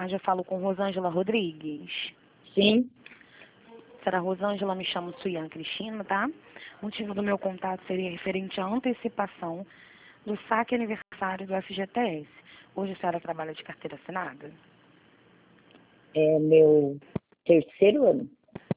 tarde, eu falo com Rosângela Rodrigues. Sim. Será Rosângela, me chamo Suian Cristina, tá? O motivo do meu contato seria referente à antecipação do saque aniversário do FGTS. Hoje a senhora trabalha de carteira assinada? É meu terceiro ano.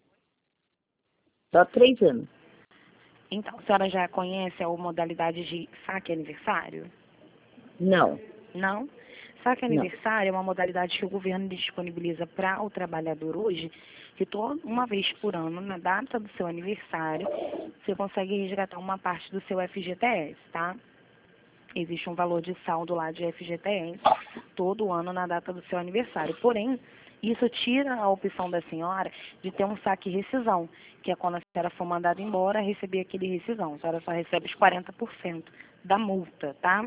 Só 3 anos. Então, a senhora já conhece a modalidade de saque aniversário? Não, Não? Saque não. aniversário é uma modalidade que o governo disponibiliza para o trabalhador hoje, que uma vez por ano, na data do seu aniversário, você consegue resgatar uma parte do seu FGTS, tá? Existe um valor de saldo lá de FGTS todo ano na data do seu aniversário. Porém, isso tira a opção da senhora de ter um saque rescisão, que é quando a senhora for mandada embora, receber aquele rescisão. A senhora só recebe os 40% da multa, tá?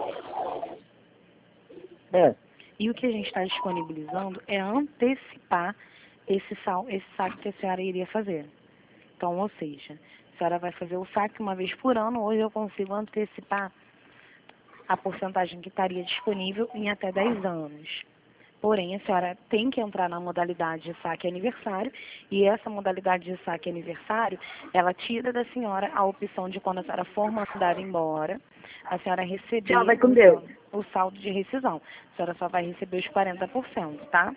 É. E o que a gente está disponibilizando é antecipar esse saque que a senhora iria fazer. Então, ou seja, a senhora vai fazer o saque uma vez por ano, hoje eu consigo antecipar a porcentagem que estaria disponível em até 10 anos. Porém, a senhora tem que entrar na modalidade de saque aniversário, e essa modalidade de saque aniversário, ela tira da senhora a opção de quando a senhora for mandada embora, a senhora receber Tchau, vai com Deus. o saldo de rescisão. A senhora só vai receber os 40%, tá?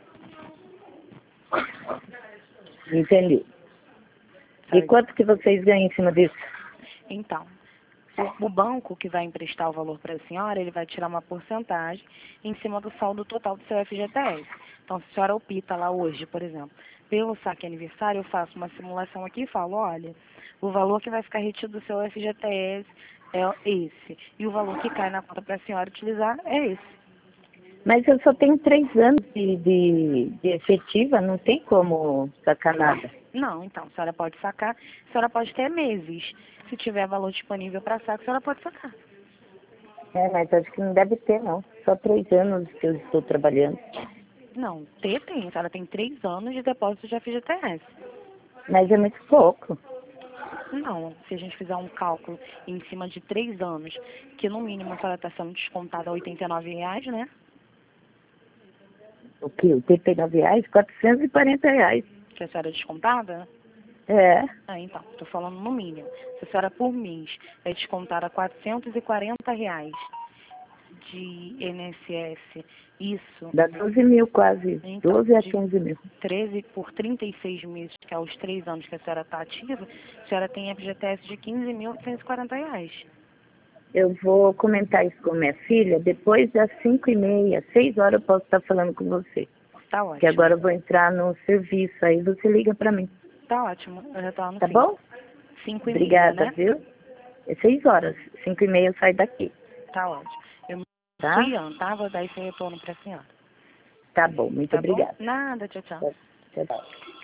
Entendi. E quanto que vocês ganham em cima disso? Então, o banco que vai emprestar o valor para a senhora, ele vai tirar uma porcentagem em cima do saldo total do seu FGTS. Então, se a senhora opta lá hoje, por exemplo, pelo saque aniversário, eu faço uma simulação aqui e falo, olha, o valor que vai ficar retido do seu FGTS é esse. E o valor que cai na conta para a senhora utilizar é esse. Mas eu só tenho 3 anos de efetiva, não tem como sacar nada. Não, então, a senhora pode sacar, a senhora pode ter meses. Se tiver valor disponível para saque, a senhora pode sacar. É, mas acho que não deve ter, não. Só 3 anos que eu estou trabalhando. Não, tem. A senhora tem 3 anos de depósito de FGTS. Mas é muito pouco. Não, se a gente fizer um cálculo em cima de 3 anos, que no mínimo a senhora está sendo descontada R$ 89, né? O quê? R$ 89? R$ 440. Que a senhora é descontada? É. Ah, então, estou falando no mínimo. Se a senhora por mês é descontada R$ 440 de INSS, isso, Dá 12 mil quase. então, 12 a de 15 mil. 13 por 36 meses, que é os 3 anos que a senhora está ativa, a senhora tem FGTS de R$ 15.840. Eu vou comentar isso com minha filha. Depois das 5h30, 6 horas eu posso estar falando com você. Tá Que ótimo. agora eu vou entrar no serviço. Aí você liga pra mim. Tá ótimo. Eu retorno Tá sim. bom? 5h30, Obrigada, né? viu? É 6 horas. 5h30 eu saio daqui. Tá ótimo. Eu me Tá? fui, tá? Vou dar esse retorno pra senhora. Tá bom. Muito Tá bom? obrigada. Nada, tchau, tchau. Tchau, tchau.